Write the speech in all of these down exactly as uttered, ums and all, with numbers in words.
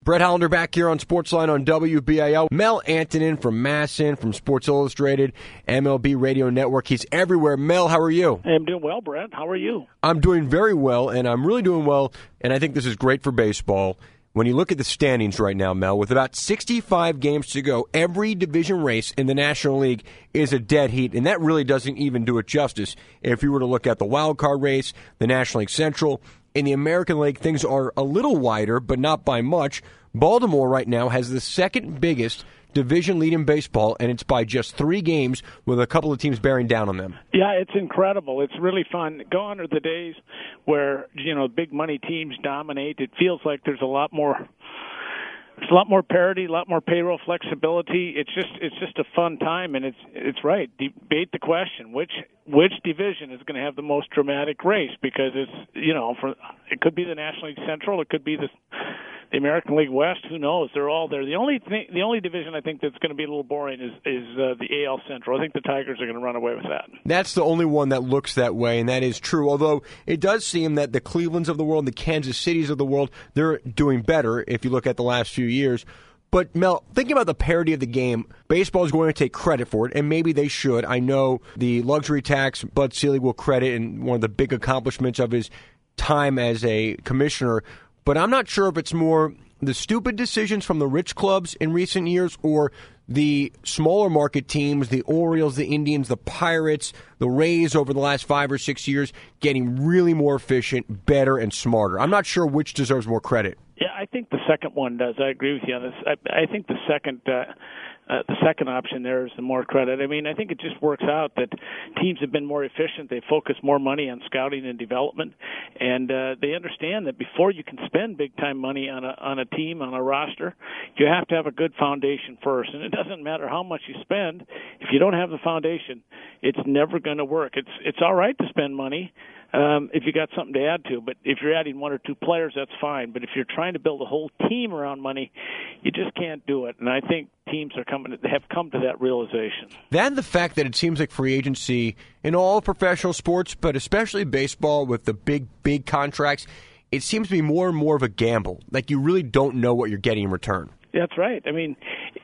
Brett Hollander back here on Sportsline on W B A L. Mel Antonen from MASN, from Sports Illustrated, M L B Radio Network. He's everywhere. Mel, how are you? Hey, I'm doing well, Brett. How are you? I'm doing very well, and I'm really doing well, and I think this is great for baseball. When you look at the standings right now, Mel, with about sixty-five games to go, every division race in the National League is a dead heat, and that really doesn't even do it justice. If you were to look at the wild card race, the National League Central, in the American League, things are a little wider, but not by much. Baltimore right now has the second biggest division lead in baseball, and it's by just three games with a couple of teams bearing down on them. Yeah, it's incredible. It's really fun. Gone are the days where, you know, big money teams dominate. It feels like there's a lot more There's a lot more parity, a lot more payroll flexibility. It's just it's just a fun time, and it's it's right. Debate the question: which which division is going to have the most dramatic race? Because it's you know, for it could be the National League Central, it could be the the American League West. Who knows? They're all there. The only thing, the only division I think that's going to be a little boring is is uh, the A L Central. I think the Tigers are going to run away with that. That's the only one that looks that way, and that is true. Although it does seem that the Clevelands of the world, the Kansas Cities of the world, they're doing better if you look at the last few years. But, Mel, thinking about the parity of the game, baseball is going to take credit for it, and maybe they should. I know the luxury tax, Bud Selig will credit in one of the big accomplishments of his time as a commissioner. But I'm not sure if it's more the stupid decisions from the rich clubs in recent years or the smaller market teams, the Orioles, the Indians, the Pirates, the Rays over the last five or six years getting really more efficient, better, and smarter. I'm not sure which deserves more credit. Yeah, I think the second one does. I agree with you on this. I, I think the second uh, uh, the second option there is the more credit. I mean, I think it just works out that teams have been more efficient. They focus more money on scouting and development, and uh, they understand that before you can spend big-time money on a on a team, on a roster, you have to have a good foundation first. And it doesn't matter how much you spend. If you don't have the foundation, it's never going to work. It's it's all right to spend money um, if you got something to add to, but if you're adding one or two players, that's fine. But if you're trying to build a whole team around money, you just can't do it. And I think teams are coming to, have come to that realization. That and the fact that it seems like free agency in all professional sports, but especially baseball with the big, big contracts, it seems to be more and more of a gamble. Like you really don't know what you're getting in return. That's right. I mean,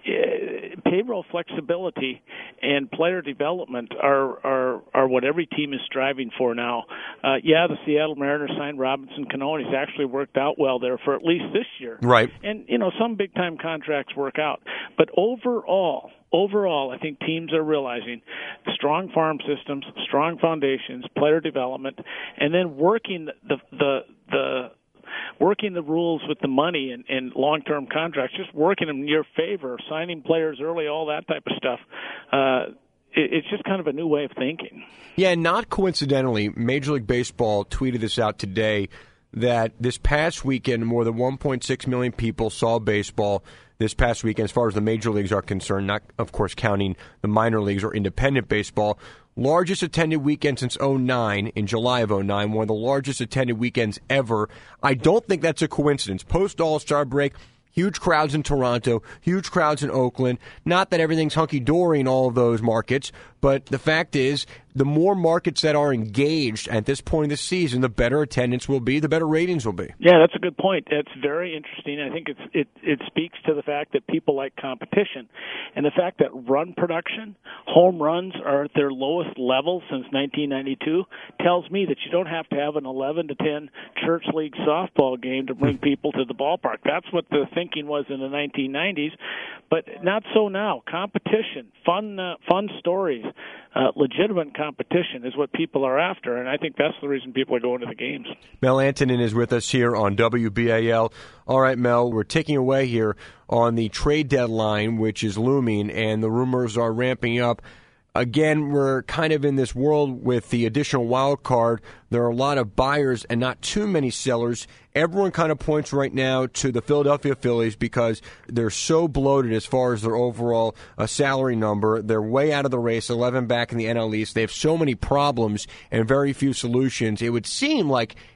uh, payroll flexibility and player development are, are are what every team is striving for now. Uh, yeah, the Seattle Mariners signed Robinson Cano, and he's actually worked out well there for at least this year. Right. And, you know, some big-time contracts work out. But overall, overall, I think teams are realizing strong farm systems, strong foundations, player development, and then working the the the working the rules with the money and, and long-term contracts, just working them in your favor, signing players early, all that type of stuff. Uh, it, it's just kind of a new way of thinking. Yeah, not coincidentally, Major League Baseball tweeted this out today that this past weekend, more than one point six million people saw baseball this past weekend as far as the major leagues are concerned, not, of course, counting the minor leagues or independent baseball. Largest attended weekend since oh nine, in July of oh nine, one of the largest attended weekends ever. I don't think that's a coincidence. Post All-Star break, huge crowds in Toronto, huge crowds in Oakland. Not that everything's hunky-dory in all of those markets, but the fact is, the more markets that are engaged at this point of the season, the better attendance will be, the better ratings will be. Yeah, that's a good point. That's very interesting. I think it's, it it speaks to the fact that people like competition, and the fact that run production, home runs are at their lowest level since nineteen ninety-two, tells me that you don't have to have an eleven to ten church league softball game to bring people to the ballpark. That's what the thinking was in the nineteen nineties, but not so now. Competition, fun, uh, fun stories. Uh, legitimate competition is what people are after, and I think that's the reason people are going to the games. Mel Antonen is with us here on W B A L. All right, Mel, we're ticking away here on the trade deadline, which is looming, and the rumors are ramping up. Again, we're kind of in this world with the additional wild card. There are a lot of buyers and not too many sellers. Everyone kind of points right now to the Philadelphia Phillies because they're so bloated as far as their overall uh, salary number. They're way out of the race, eleven back in the N L East. They have so many problems and very few solutions. It would seem like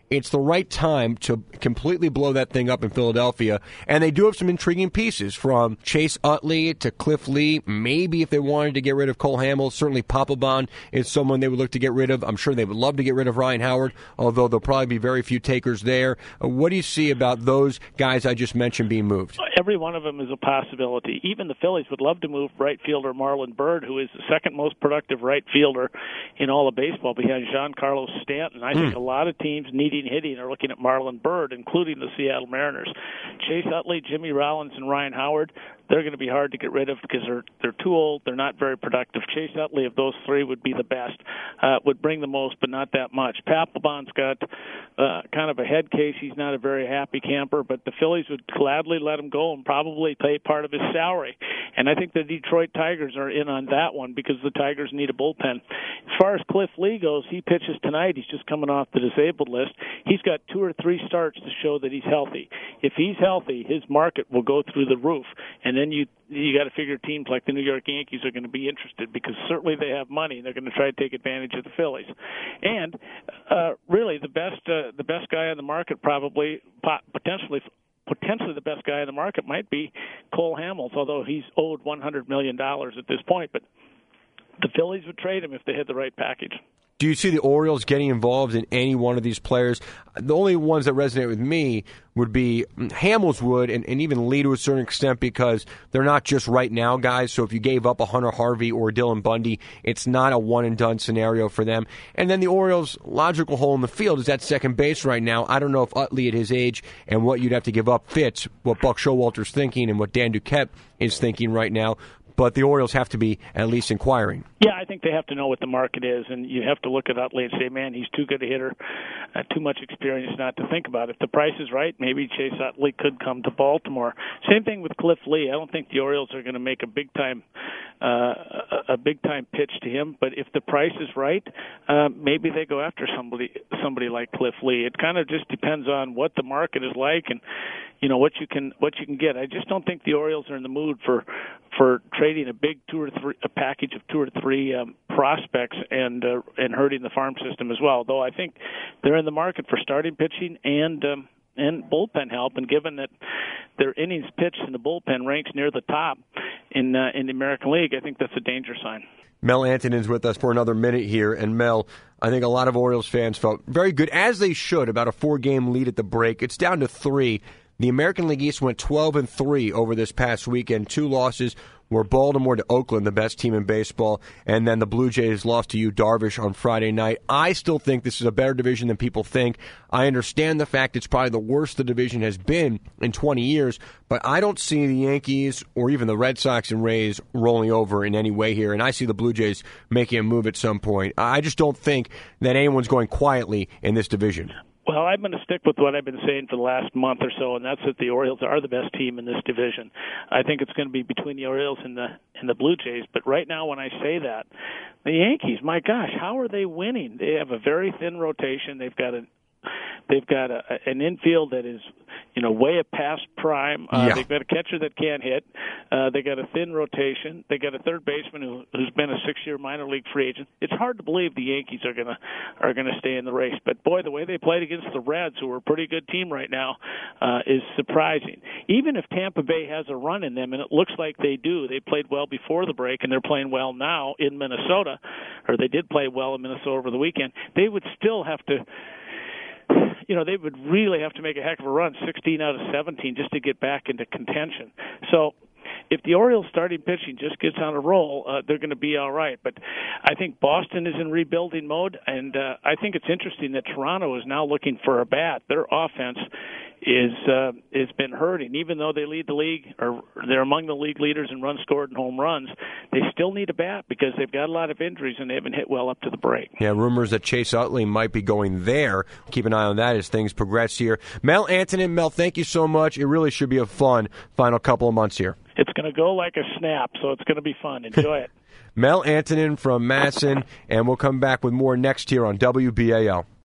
it's the right time to completely blow that thing up in Philadelphia. And they do have some intriguing pieces, from Chase Utley to Cliff Lee. Maybe if they wanted to get rid of Cole Hamels, certainly Papelbon is someone they would look to get rid of. I'm sure they would love to get rid of Ryan Howard, although there'll probably be very few takers there. Uh, what do you see about those guys I just mentioned being moved? Every one of them is a possibility. Even the Phillies would love to move right fielder Marlon Byrd, who is the second most productive right fielder in all of baseball behind Giancarlo Stanton. I think mm. a lot of teams needing hitting are looking at Marlon Byrd, including the Seattle Mariners. Chase Utley, Jimmy Rollins, and Ryan Howard, they're going to be hard to get rid of because they're they're too old. They're not very productive. Chase Utley, of those three, would be the best, uh, would bring the most, but not that much. Papelbon's got uh, kind of a head case. He's not a very happy camper, but the Phillies would gladly let him go and probably pay part of his salary. And I think the Detroit Tigers are in on that one because the Tigers need a bullpen. As far as Cliff Lee goes, he pitches tonight. He's just coming off the disabled list. He's got two or three starts to show that he's healthy. If he's healthy, his market will go through the roof. And then you you got to figure teams like the New York Yankees are going to be interested because certainly they have money and they're going to try to take advantage of the Phillies. And uh, really, the best uh, the best guy on the market probably potentially. Potentially the best guy in the market might be Cole Hamels, although he's owed one hundred million dollars at this point. But the Phillies would trade him if they had the right package. Do you see the Orioles getting involved in any one of these players? The only ones that resonate with me would be Hamels would, and, and even Lee to a certain extent, because they're not just right now guys. So if you gave up a Hunter Harvey or Dylan Bundy, it's not a one-and-done scenario for them. And then the Orioles' logical hole in the field is at second base right now. I don't know if Utley at his age and what you'd have to give up fits what Buck Showalter's thinking and what Dan Duquette is thinking right now. But the Orioles have to be at least inquiring. Yeah, I think they have to know what the market is, and you have to look at Utley and say, man, he's too good a hitter, uh, too much experience not to think about. If the price is right, maybe Chase Utley could come to Baltimore. Same thing with Cliff Lee. I don't think the Orioles are going to make a big time uh, a big time pitch to him, but if the price is right, uh, maybe they go after somebody somebody like Cliff Lee. It kind of just depends on what the market is like and you know what you can what you can get. I just don't think the Orioles are in the mood for for trading a big two or three a package of two or three um, prospects and uh, and hurting the farm system as well. Though I think they're in the market for starting pitching and um, and bullpen help. And given that their innings pitched in the bullpen ranks near the top in uh, in the American League, I think that's a danger sign. Mel Antonin's with us for another minute here. And Mel, I think a lot of Orioles fans felt very good, as they should, about a four-game lead at the break. It's down to three. The American League East went twelve and three over this past weekend. Two losses were Baltimore to Oakland, the best team in baseball, and then the Blue Jays lost to Yu Darvish on Friday night. I still think this is a better division than people think. I understand the fact it's probably the worst the division has been in twenty years, but I don't see the Yankees or even the Red Sox and Rays rolling over in any way here, and I see the Blue Jays making a move at some point. I just don't think that anyone's going quietly in this division. Well, I'm going to stick with what I've been saying for the last month or so, and that's that the Orioles are the best team in this division. I think it's going to be between the Orioles and the and the Blue Jays. But right now, when I say that, the Yankees, my gosh, how are they winning? They have a very thin rotation. They've got a They've got a, an infield that is, you know, way past prime. Uh, yeah. They've got a catcher that can't hit. Uh, they got a thin rotation. They got a third baseman who, who's been a six-year minor league free agent. It's hard to believe the Yankees are gonna are gonna stay in the race. But boy, the way they played against the Reds, who are a pretty good team right now, uh, is surprising. Even if Tampa Bay has a run in them, and it looks like they do, they played well before the break, and they're playing well now in Minnesota, or they did play well in Minnesota over the weekend. They would still have to. You know, they would really have to make a heck of a run, sixteen out of seventeen, just to get back into contention. So if the Orioles starting pitching just gets on a roll, uh, they're going to be all right. But I think Boston is in rebuilding mode, and uh, I think it's interesting that Toronto is now looking for a bat. Their offense is uh, has been hurting. Even though they lead the league, or they're among the league leaders in runs scored and home runs, they still need a bat because they've got a lot of injuries and they haven't hit well up to the break. Yeah, rumors that Chase Utley might be going there. Keep an eye on that as things progress here. Mel Antonin, Mel, thank you so much. It really should be a fun final couple of months here. It's going to go like a snap, so it's going to be fun. Enjoy it. Mel Antonin from Masson, and we'll come back with more next here on W B A L.